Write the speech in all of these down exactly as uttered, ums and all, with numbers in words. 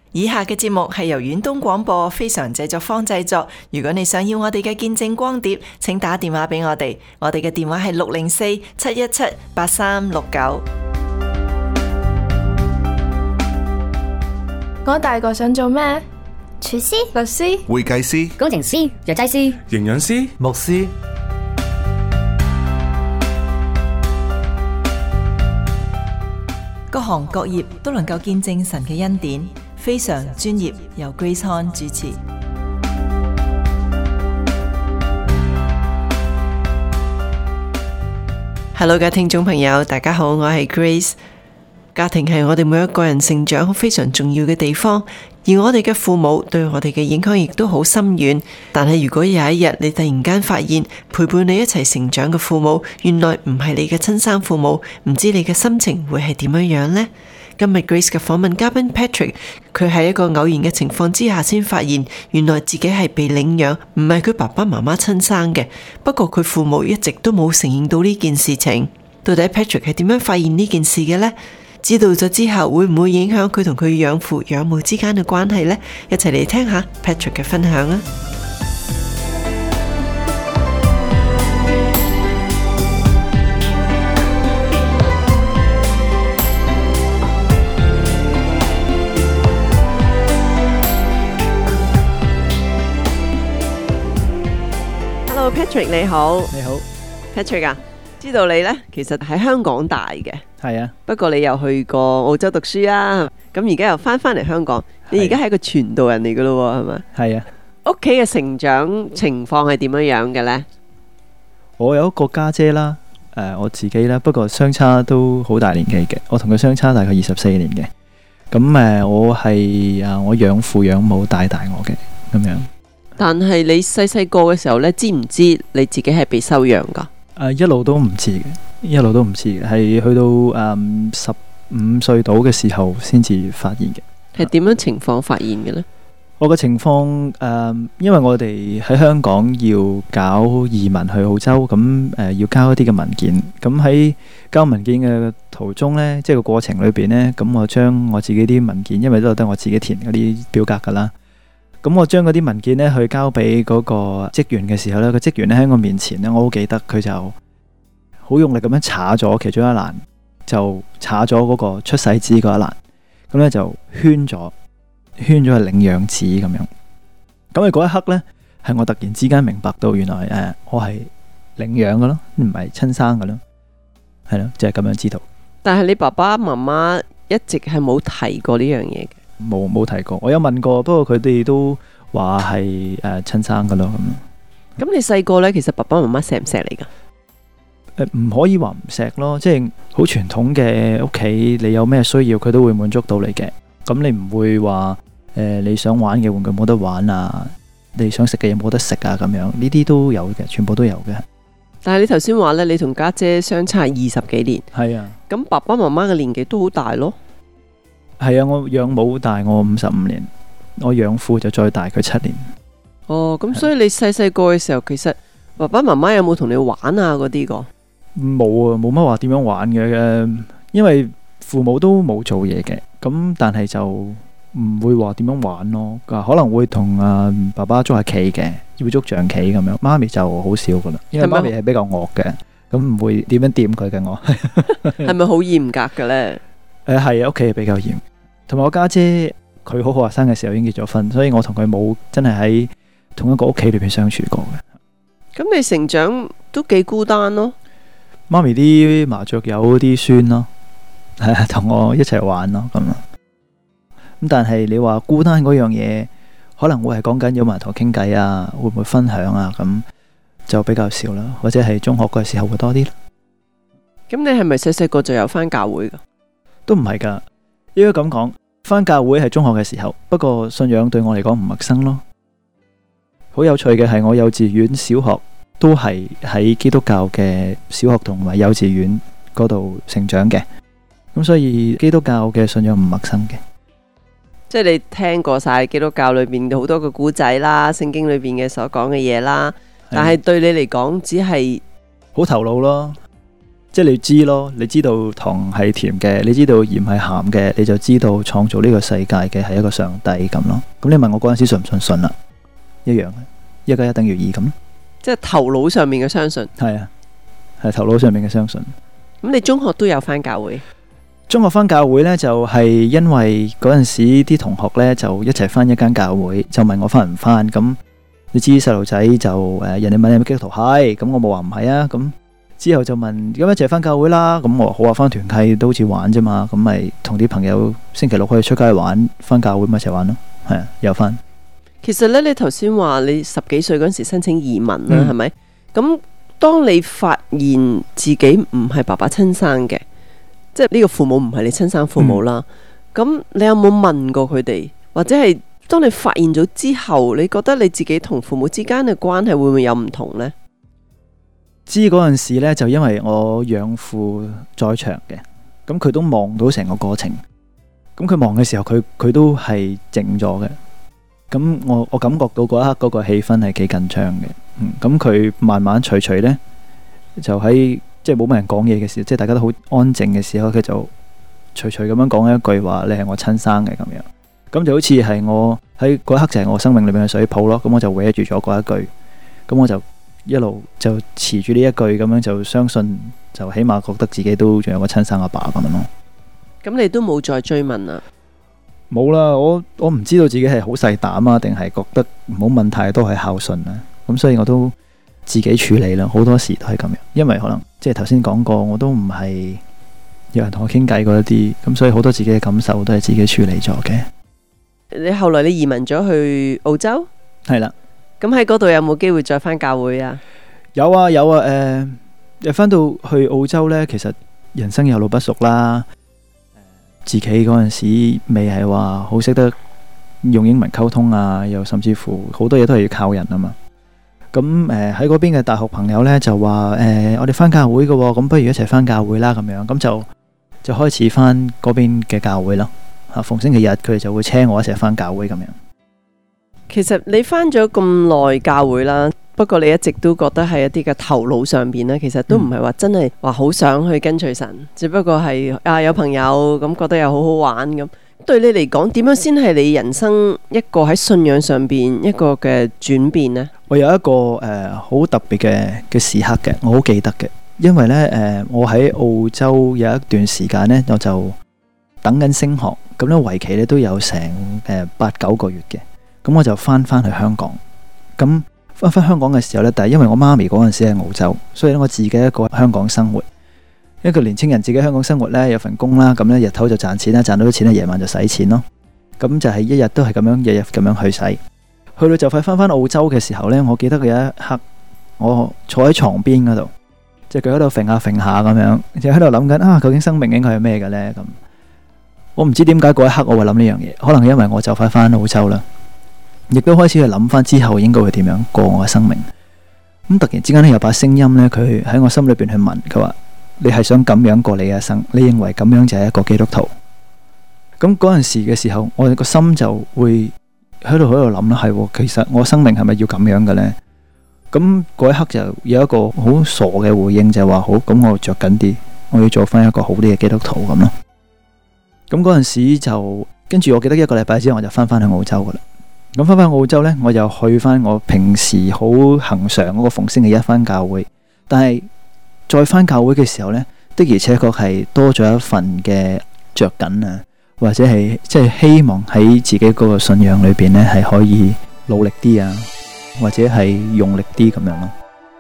以下嘅節目係由遠東廣播非常製作坊製作。如果你想要我哋嘅見證光碟，請打電話俾我哋。我哋嘅電話係六零四七一七八三六九。 我大個想做咩？ 廚師、 律師、 會計師、 工程師、藥劑師、 營養師、 牧師。 各行各業都能夠見證神嘅恩典，非常專業，由 Grace Han 主持。Hello， 嘅聽眾朋友，大家好，我係 Grace。家庭係我哋每一個人成長非常重要嘅地方，而我哋嘅父母對我哋嘅影響亦都好深遠。但係如果有一日你突然間發現陪伴你一齊成長嘅父母原來唔係你嘅親生父母，唔知你嘅心情會係點樣樣呢？今日 Grace 嘅訪問嘉賓 Patrick， 佢喺一個偶然嘅情況之下先發現原來自己係被領養，唔係佢爸爸媽媽親生嘅。不過佢父母一直都冇承認到呢件事情。到底 Patrick 係點樣發現呢件事嘅呢？知道咗之後會唔會影響佢同佢養父養母之間嘅關係呢？一齊嚟聽下 Patrick 嘅分享啊！Hello Patrick， 你好。 你好 Patrick 啊，知道你呢，其實喺香港大嘅。 係啊， 不過你又去過澳洲讀書啊，咁而家又翻返嚟香港，你而家係一個傳道人嚟噶咯，係咪？ 係啊。 屋企嘅成長情況係點樣樣嘅呢？ 我有一個家姐啦，誒、呃，我自己啦，不過相差都好大年紀嘅，我同佢相差大概二十四年嘅。咁誒、呃，我係啊，我養父養母帶大我嘅咁樣。但係你細細個嘅時候呢，知唔知你自己係被收養噶？ 誒、呃，一路都唔知嘅。一路都唔知嘅，係去到誒十五歲到嘅時候先至發現嘅。 係點樣情況發現嘅呢？ 我嘅情況誒、呃，因為我哋喺香港要搞移民去澳洲，咁誒、呃、要交一啲嘅文件。咁喺交文件嘅途中呢，即係個過程裏邊呢，咁我將我自己啲文件，因為都係得我自己填嗰啲表格噶啦。咁我將嗰啲文件呢去交俾嗰個職員嘅時候呢，個職員呢喺我面前呢，我好記得佢就好用力咁樣查咗其中一欄，就查咗嗰個出世紙嗰一欄，咁咧就圈咗，圈咗係領養紙咁樣。咁喺嗰一刻咧，係我突然之間明白到原來誒、呃、我係領養嘅咯，唔係親生嘅咯，係咯，就係、是、咁樣知道。但係你爸爸媽媽一直係冇提過呢樣嘢嘅？冇冇提過，我有問過，不過佢哋都話係誒親生嘅咯咁。 咁你細個咧，其實爸爸媽媽錫唔錫你噶？ 唔可以話唔錫咯，即係好傳統嘅屋企，你有咩需要佢都會滿足到你嘅。咁你唔會話誒、呃、你想玩嘅玩具冇得玩啊，你想食嘅嘢冇得食啊，咁樣呢啲都有嘅，全部都有嘅。但係你頭先話呢，你同家姐相差二十幾年。係啊。咁爸爸媽媽嘅年紀都好大咯。係啊，我養母大我五十五年，我養父就再大佢七年。哦，咁所以你細細個嘅時候，其實爸爸媽媽有冇同你玩啊嗰啲個？冇啊，冇乜話點樣玩嘅，因為父母都冇做嘢嘅，咁但係就唔會話點樣玩咯。可能會同啊爸爸捉下棋嘅，要捉象棋咁樣。媽咪就好少噶啦，因為媽咪係比較惡嘅，咁唔會點樣掂佢嘅我。係咪好嚴格嘅咧？誒係啊，屋企係比較嚴。同埋我家姐佢好好學生嘅時候已經結咗婚，所以我同佢冇真係喺同一個屋企裏邊相處過嘅。咁你成長都幾孤單咯。媽咪啲麻雀有啲孫咯，係啊，同我一齊玩咯咁啊。咁但係你話孤單嗰樣嘢，可能會係講緊有埋同我傾偈啊，會唔會分享啊？咁就比較少啦，或者係中學嘅時候會多啲咯。咁你係咪細細個就有返教會噶？都唔係噶，應該咁講，返教會係中學嘅時候，不過信仰對我嚟講唔陌生咯。好有趣嘅係，我幼稚園、小學都係喺基督教嘅小學同埋幼稚園嗰度成長嘅，咁所以基督教嘅信仰唔陌生嘅。即係你聽過晒基督教裏邊好多個古仔啦，聖經裏邊嘅所講嘅嘢啦，但係對你嚟講只係好頭腦咯。 即係你知咯，你知道糖係甜嘅，你知道鹽係鹹嘅，你就知道創造呢個世界嘅係一個上帝咁咯。咁你問我嗰陣時信唔信？信啦，一樣嘅，一加一等於二咁。 即係頭腦上面嘅相信。 係啊，係頭腦上面嘅相信。 咁你中學都有返教會？ 中學返教會呢，就係因為嗰陣時啲同學呢，就一齊返一間教會，就問我返唔返。咁你知細路仔就誒，人哋問你係咪基督徒，係，咁我冇話唔係啊。咁之後就問咁一齊返教會啦。咁我好話返團契都好似玩啫嘛。咁咪同啲朋友星期六可以出街玩，返教會咪一齊玩咯。係啊，又返。 其實咧，你頭先話你十幾歲嗰陣時申請移民啦， 嗯係咪？咁當你發現自己唔係爸爸親生嘅，即係呢個父母唔係你親生父母啦，咁、嗯、你有冇問過佢哋，或者係當你發現咗之後，你覺得你自己同父母之間嘅關係會唔會有唔同呢？ 知嗰陣時呢，就因為我養父在場嘅，咁佢都望到成個過程。咁佢望嘅時候，佢佢都係靜咗嘅。咁我我感覺到嗰一刻嗰個氣氛係幾緊張嘅。嗯，咁佢慢慢徐徐呢，就喺即係冇乜人講嘢嘅時候，即係大家都好安靜嘅時候，佢就徐徐咁樣講一句話：你係我親生嘅咁樣。咁就好似係我喺嗰一刻就係我生命裏面嘅水泡咯。咁我就搲住咗嗰一句，咁我就一路就持住呢一句咁樣，就相信就起碼覺得自己都仲有個親生阿爸咁樣咯。 咁你都冇再追問啦？ 冇啦，我我唔知道自己係好細膽啊，定係覺得唔好問太多係孝順啊。咁所以我都自己處理啦，好多時都係咁樣。因為可能即係頭先講過，我都唔係有人同我傾偈嗰一啲，咁所以好多自己嘅感受都係自己處理咗嘅。 你後來你移民咗去澳洲？ 係啦。 咁喺嗰度有冇機會再返教會啊？ 有啊有啊，誒、呃，又返到去澳洲呢，其實人生有路不熟啦。自己嗰陣時未係話好識得用英文溝通啊，又甚至乎好多嘢都係要靠人啊嘛。咁誒喺嗰邊嘅大學朋友呢，就話誒、呃、我哋返教會嘅，咁不如一齊返教會啦咁樣。咁就就開始返嗰邊嘅教會咯。啊，逢星期日佢哋就會車我一齊返教會咁樣。 其實你返咗咁耐教會啦，不過你一直都覺得係一啲嘅頭腦上邊呢，其實都唔係話真係話好想去跟隨神，嗯、只不過係啊有朋友咁覺得又好好玩咁。對你嚟講，點樣先係你人生一個喺信仰上邊一個嘅轉變呢？ 我有一個誒好、呃、特別嘅嘅時刻嘅，我好記得嘅，因為呢，誒、呃、我喺澳洲有一段時間呢，我就等緊升學，咁呢為期呢都有成誒八九個月嘅。咁我就翻翻去香港，咁翻翻香港嘅時候呢，但係因為我媽咪嗰陣時喺澳洲，所以咧我自己一個香港生活，一個年青人自己香港生活呢，有份工啦，咁呢日頭就賺錢啦，賺到啲錢呢，夜晚就使錢咯，咁就係一日都係咁樣，日日咁樣去使，去到就快翻翻澳洲嘅時候呢，我記得有一刻，我坐喺床邊嗰度，隻腳喺度揈下揈下咁樣，就喺度諗緊啊，究竟生命應該係咩嘅呢？咁我唔知點解嗰一刻我會諗呢樣嘢，可能因為我就快翻澳洲啦。亦都開始去諗翻之後應該會點樣過我嘅生命。咁突然之間咧有把聲音呢，佢喺我心裏邊去問，佢話你係想咁樣過你嘅一生？你認為咁樣就係一個基督徒？咁嗰陣時嘅時候，我哋個心就會喺度喺度諗啦，係其實我生命係咪要咁樣嘅呢？咁嗰一刻就有一個好傻嘅回應，就係話好，咁我着緊啲，我要做翻一個好啲嘅基督徒咁咯。咁嗰陣時就跟住，我記得一個禮拜之後我就翻翻去澳洲噶啦。咁翻返澳洲呢，我又去翻我平時好恒常嗰個逢星期一翻教會，但係再翻教會嘅時候呢，的而且確係多咗一份嘅着緊啊，或者係即係希望喺自己嗰個信仰裏邊呢，係可以努力啲啊，或者係用力啲咁樣咯。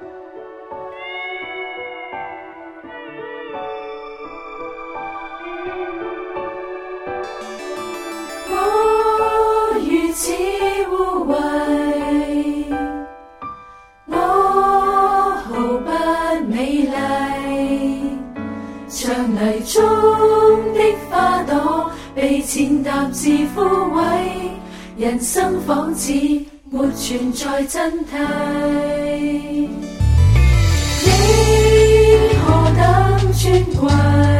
泥中的花朵被踐踏至枯萎，人生仿似沒存在真諦。你何等尊貴，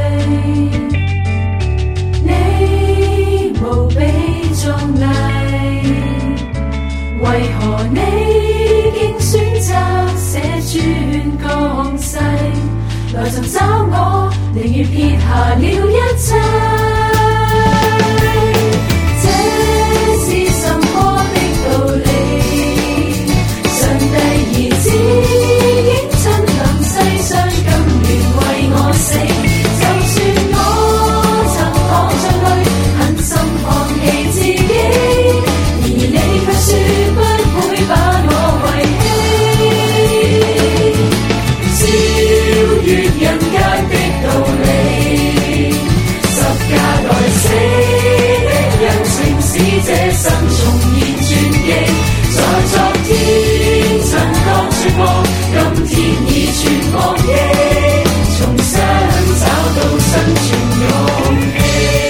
你無比壯麗，為何你竟選擇捨尊降世？ 來尋找我，寧願撇下了一切。這是什麼的道理？上帝兒子應親臨世上，甘願為我死。就算我曾扛着淚，狠心放棄自己，而你卻說不會把我遺棄。超越人間的道理，十架來死的恩情，使這生重現傳奇。在昨天曾覺絕望，今天已全忘記，重新找到生存勇氣。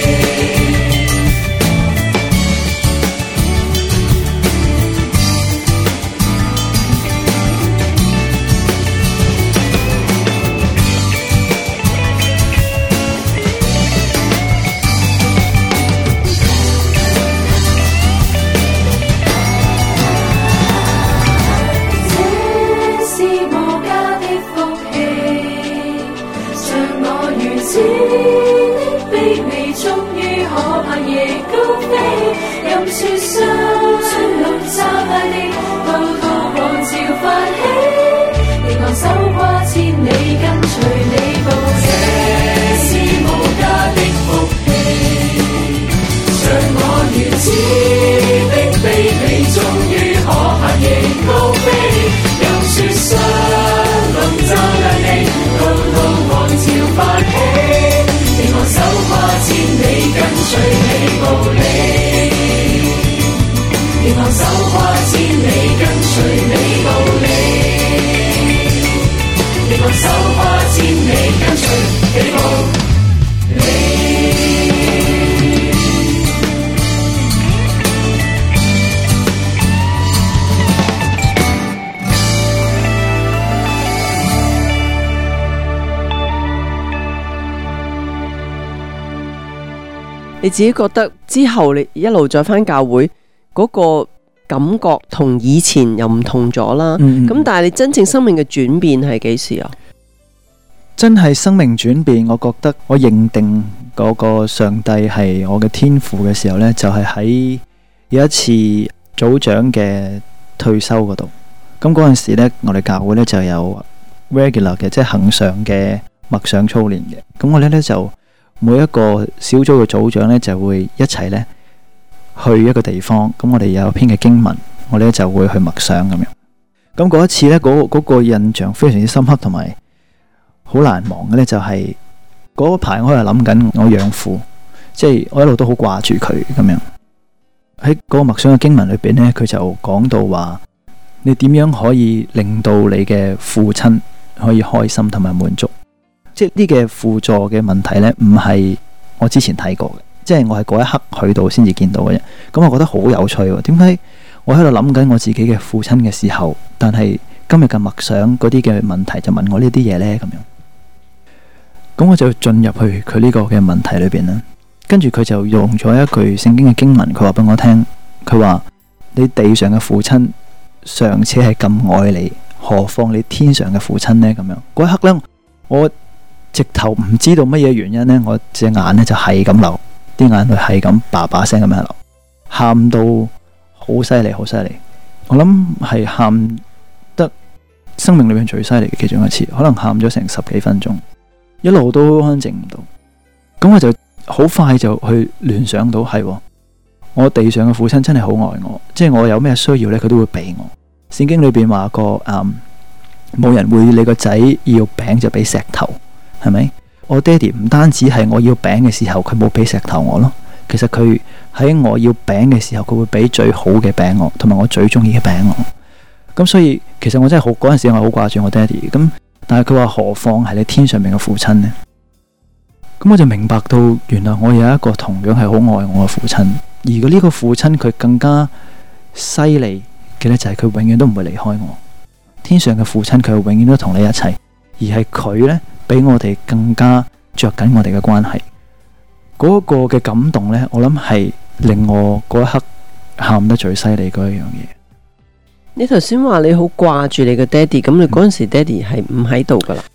你自己覺得之後你一路再返教會嗰個感覺同以前又唔同咗啦，咁、嗯嗯、但係你真正生命嘅轉變係幾時啊？ 真係生命轉變，我覺得我認定嗰個上帝係我嘅天父嘅時候呢，就係、是、喺有一次組長嘅退休嗰度。咁嗰陣時呢，我哋教會呢就有 regular 嘅，即係恆常嘅默想操練嘅。咁我哋呢就每一個小組嘅組長呢，就會一齊呢去一個地方，咁我哋有篇嘅經文，我哋呢就會去默想咁樣。咁嗰一次呢，嗰、嗰個印象非常之深刻，同埋好難忘嘅呢，就係嗰排我係諗緊我養父，即係我一路都好掛住佢咁樣。喺嗰個默想嘅經文裏邊呢，佢就講到話，你點樣可以令到你嘅父親可以開心同埋滿足？即係呢嘅輔助嘅問題呢，唔係我之前睇過嘅，即係我係嗰一刻去到先至見到嘅啫。咁我覺得好有趣喎，點解我喺度諗緊我自己嘅父親嘅時候，但係今日嘅默想嗰啲嘅問題就問我呢啲嘢呢？咁樣，咁我就進入去佢呢個嘅問題裏邊啦。跟住佢就用咗一句聖經嘅經文，佢話俾我聽，佢話你地上嘅父親尚且係咁愛你，何況你天上嘅父親呢？咁樣嗰一刻呢，我直頭唔知道乜嘢原因呢，我隻眼呢就係咁流，啲眼淚係咁叭叭聲咁樣流，喊到好犀利，好犀利。我諗係喊得生命裏面最犀利嘅其中一次，可能喊咗成十幾分鐘，一路都安靜唔到。咁我就好快就去聯想到係，我地上嘅父親真係好愛我，即係我有咩需要呢，佢都會俾我。聖經裏邊話過，嗯，冇人會你個仔要餅就俾石頭。係咪？我爹哋唔單止係我要餅嘅時候，佢冇俾石頭我咯。其實佢喺我要餅嘅時候，佢會俾最好嘅餅我，同埋我最中意嘅餅我。咁所以其實我真係好嗰陣時，我好掛住我爹哋。咁但係佢話何況係你天上面嘅父親呢？咁我就明白到，原來我有一個同樣係好愛我嘅父親。而佢呢個父親佢更加犀利嘅呢，就係佢永遠都唔會離開我。天上嘅父親佢永遠都同你一齊，而係佢呢，比我哋更加着緊我哋嘅關係，嗰個嘅感動呢，我諗係令我嗰一刻喊得最犀利嗰一樣嘢。 你頭先話你好掛住你嘅爹哋，咁你嗰陣時爹哋係唔喺度噶啦？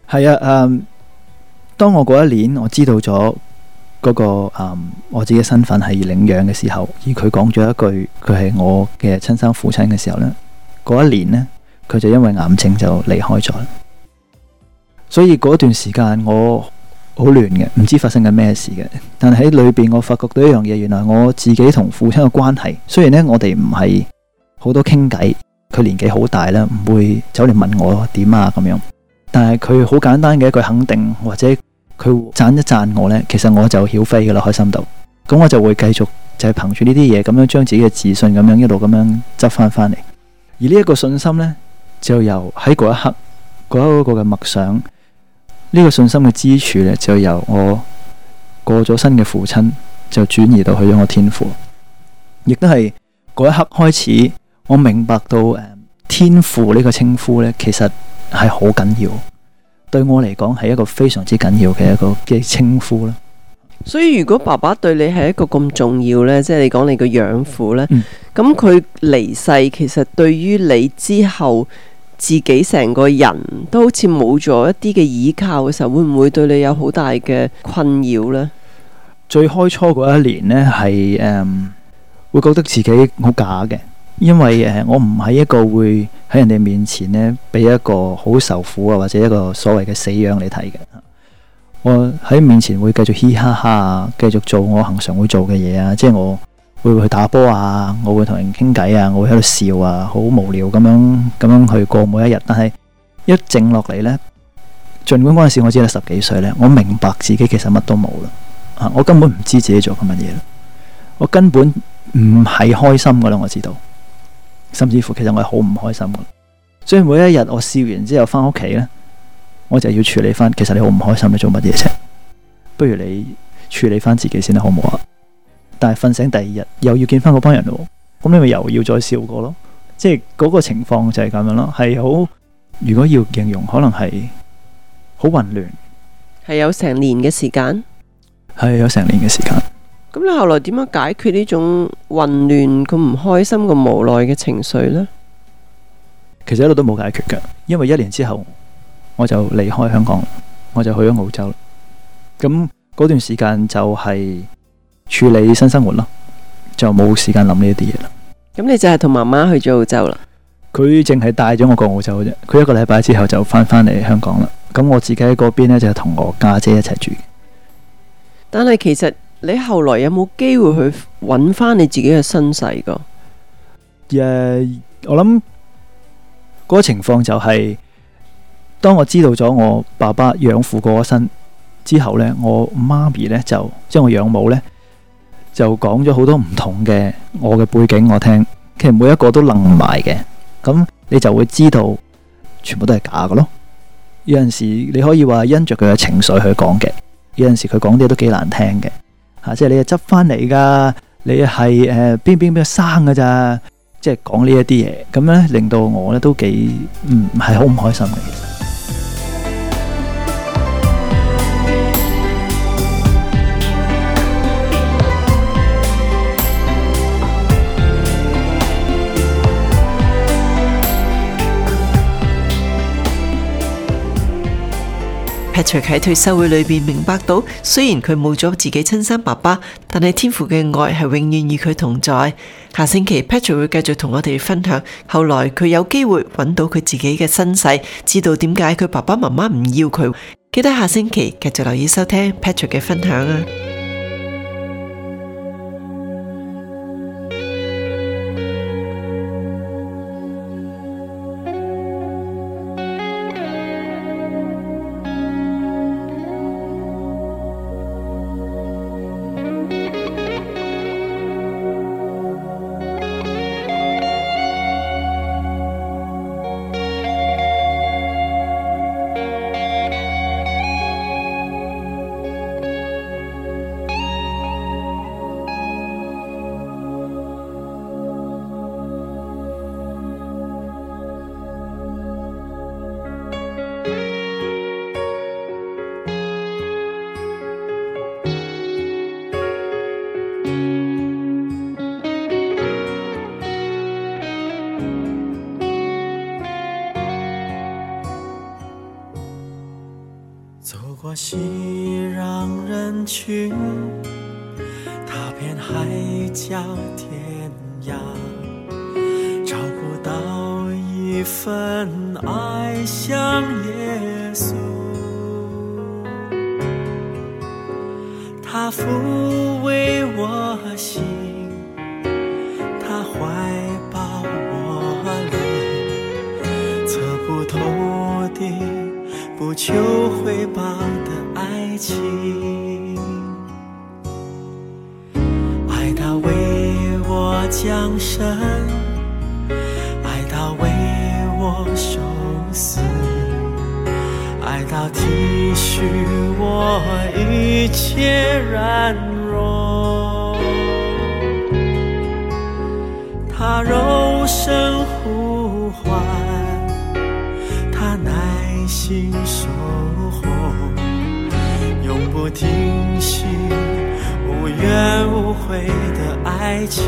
係啊，嗯，當我嗰一年我知道咗嗰、那個、嗯、我自己身份係領養嘅時候，而佢講咗一句佢係我嘅親生父親嘅時候呢，嗰一年呢，佢就因為癌症就離開咗。所以嗰段時間我好亂嘅，唔知發生緊咩事嘅。但係喺裏邊我發覺到一樣嘢，原來我自己同父親嘅關係，雖然呢，我哋唔係好多傾偈，佢年紀好大啦，唔會走嚟問我點啊咁樣。但係佢好簡單嘅一句肯定，或者佢讚一讚我呢，其實我就曉飛噶啦，開心到。咁我就會繼續就係憑住呢啲嘢，咁樣將自己嘅自信咁樣一路咁樣執翻翻嚟。而呢一個信心呢，就由喺嗰一刻嗰一個嘅默想，呢、這個信心嘅支柱呢，就由我過咗身嘅父親就轉移到去咗我天父，亦都係嗰一刻開始，我明白到誒天父呢個稱呼呢，其實係好緊要，對我嚟講係一個非常之緊要嘅一個嘅稱呼啦。 所以如果爸爸對你係一個咁重要呢，即係你講你個養父呢，咁佢離世，其實對於你之後自己成個人都好似冇咗一啲嘅依靠嘅時候，會唔會對你有好大嘅困擾呢？ 最開初嗰一年呢，係誒、嗯、會覺得自己好假嘅，因為誒我唔係一個會喺人哋面前呢俾一個好受苦啊，或者一個所謂嘅死樣嚟睇嘅。我喺面前會繼續嘻哈哈啊，繼續做我恆常會做嘅嘢啊，即係我會去打波啊，我會同人傾偈啊，我會喺度笑啊，好無聊咁樣咁樣去過每一日。但係一靜落嚟呢，儘管嗰陣時我只係十幾歲呢，我明白自己其實乜都冇啦。啊，我根本唔知自己做緊乜嘢啦，我根本唔係開心噶啦，我知道，甚至乎其實我係好唔開心噶。所以每一日我笑完之後翻屋企呢，我就要處理翻，其實你好唔開心，你做乜嘢啫？不如你處理翻自己先啦，好唔好啊？但係瞓醒第二日又要見翻嗰班人咯，咁你咪又要再笑過咯。即係嗰個情況就係咁樣咯，係好，如果要形容，可能係好混亂， 係有成年嘅時間， 係有成年嘅時間。 咁你後來點樣解決呢種混亂、咁唔開心、咁無奈嘅情緒呢？ 其實一路都冇解決嘅，因為一年之後我就離開香港，我就去咗澳洲。咁嗰段時間就係處理新生活咯，就冇時間諗呢一啲嘢啦。 咁你就係同媽媽去咗澳洲啦？ 佢淨係帶咗我過澳洲嘅啫，佢一個禮拜之後就翻返嚟香港啦。咁我自己喺嗰邊呢，就係同我家姐一齊住。 但係其實你後來有冇機會去揾翻你自己嘅身世噶？ 誒、uh, 我諗嗰個情況就係、是，當我知道咗我爸爸養父過咗身之後呢，我媽咪呢，就即係我養母呢，就講咗好多唔同嘅我嘅背景我聽，其實每一個都愣埋嘅。咁你就會知道全部都係假嘅咯。有陣時你可以話因着佢嘅情緒去講嘅，有陣時佢講啲都幾難聽嘅吓，即係你係執翻嚟噶，你係誒邊邊邊生噶咋，即係講呢一啲嘢，咁咧令到我咧都幾唔係好唔開心嘅。其實 Patrick 喺退休會裏邊明白到，雖然佢冇咗自己親生爸爸，但係天父嘅愛係永遠與佢同在。下星期 Patrick 會繼續同我哋分享，後來佢有機會揾到佢自己嘅身世，知道點解佢爸爸媽媽唔要佢。記得下星期繼續留意收聽 Patrick 嘅分享啊！ 熙攘人群，踏遍海角天涯，找不到一份爱像耶稣。他抚慰我心，他怀抱我灵，测不透的不求回报的爱情。爱他为我降生，爱他为我受死，爱到体恤我一切软弱。他柔声呼唤，他耐心守候，永不停息，无怨无悔的爱情。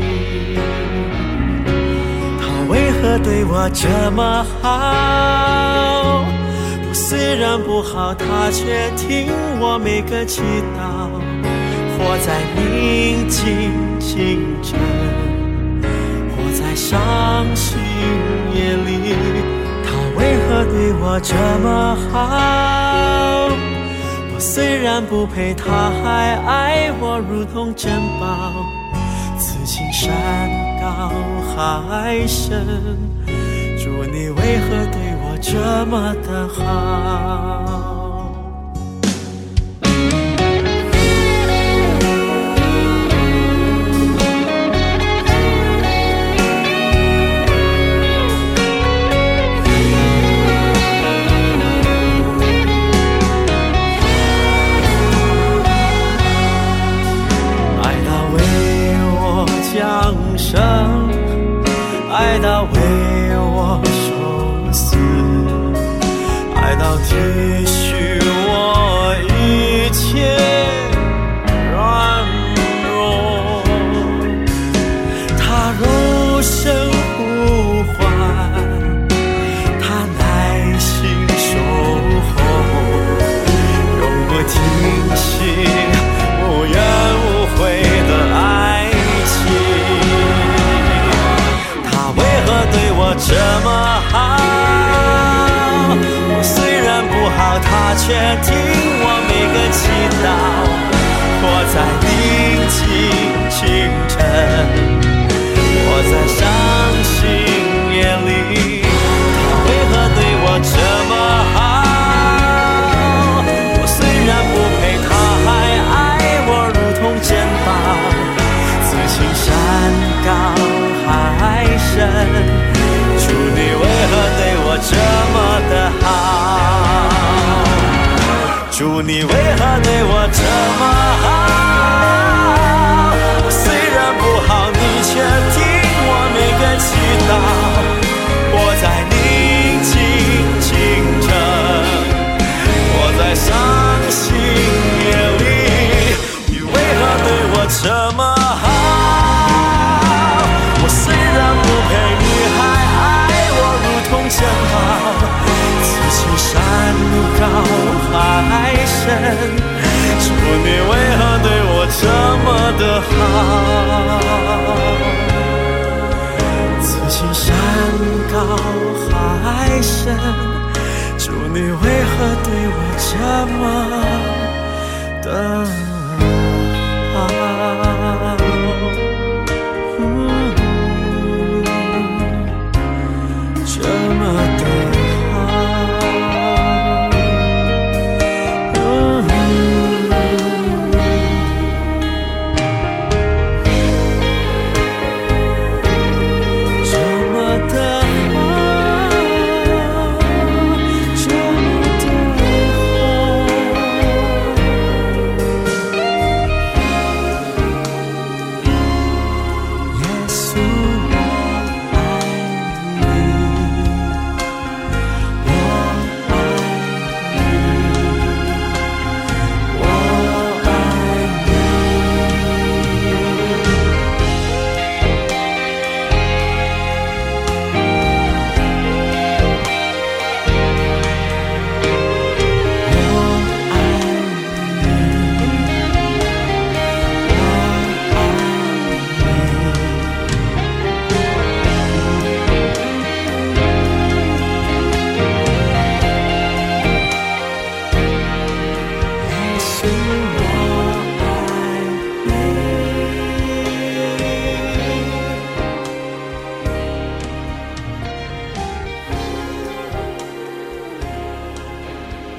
他为何对我这么好？我虽然不好，他却听我每个祈祷。活在宁静清晨，活在伤心夜里，他为何对我这么好？我虽然不配，他还爱我如同珍宝。此情山高海深，主你为何对我这么的好？降生，爱到为我受死，爱到体恤我一切软弱。他柔声呼唤，他耐心守候，永不停息，无怨无悔的爱。对我这么好，我虽然不好，他却听我每个祈祷。活在宁静清晨，活在伤心夜里，他为何对我这么好？我虽然不配，他还爱我如同珍宝。此情山高海深，主你为何对我这么的好？主你为何对我这么好？我虽然不好，你却听我每个祈祷。我在宁静清晨，我在伤心夜里，你为何对我这么好？我虽然不配，你还爱我如同珍宝。此情山高海深，主你为何对我这么的好？此情山高海深，主你为何对我这么的好？这么的好，嗯，这么的好，这么的好。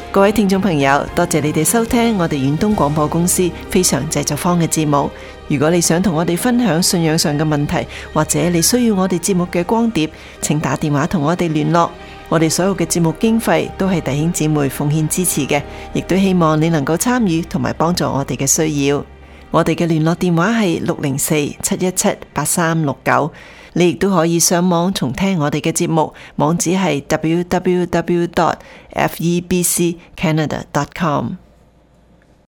各位聽眾朋友，多謝你哋收聽我哋遠東廣播公司非常製作坊嘅節目。如果你想同我哋分享信仰上嘅問題，或者你需要我哋節目嘅光碟，請打電話同我哋聯絡。我哋所有嘅節目經費都係弟兄姊妹奉獻支持嘅，亦都希望你能夠參與同埋幫助我哋嘅需要。我哋嘅聯絡電話係六零四七一七八三六九。你亦都可以上網重聽我哋嘅節目，網址係 w w w dot f e b c canada dot com。